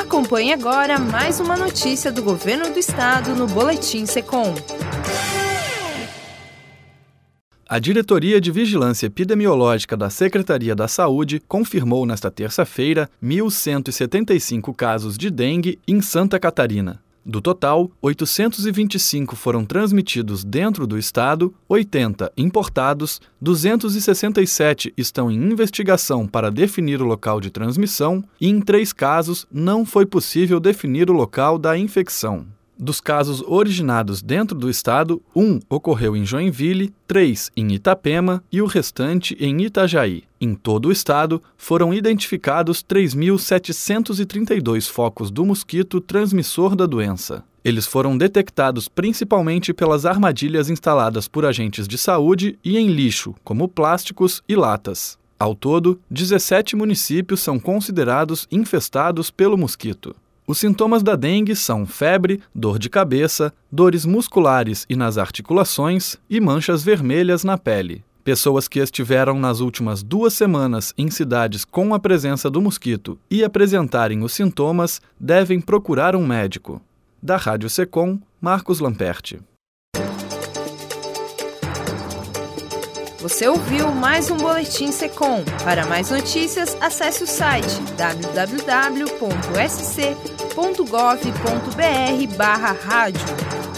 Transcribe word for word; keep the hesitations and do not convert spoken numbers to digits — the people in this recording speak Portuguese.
Acompanhe agora mais uma notícia do Governo do Estado no Boletim Secom. A Diretoria de Vigilância Epidemiológica da Secretaria da Saúde confirmou nesta terça-feira mil cento e setenta e cinco casos de dengue em Santa Catarina. Do total, oitocentos e vinte e cinco foram transmitidos dentro do estado, oitenta importados, duzentos e sessenta e sete estão em investigação para definir o local de transmissão e, em três casos, não foi possível definir o local da infecção. Dos casos originados dentro do estado, um ocorreu em Joinville, três em Itapema e o restante em Itajaí. Em todo o estado, foram identificados três mil setecentos e trinta e dois focos do mosquito transmissor da doença. Eles foram detectados principalmente pelas armadilhas instaladas por agentes de saúde e em lixo, como plásticos e latas. Ao todo, dezessete municípios são considerados infestados pelo mosquito. Os sintomas da dengue são febre, dor de cabeça, dores musculares e nas articulações e manchas vermelhas na pele. Pessoas que estiveram nas últimas duas semanas em cidades com a presença do mosquito e apresentarem os sintomas devem procurar um médico. Da Rádio Secom, Marcos Lamperti. Você ouviu mais um Boletim Secom. Para mais notícias, acesse o site w w w ponto s c ponto gov ponto b r barra rádio.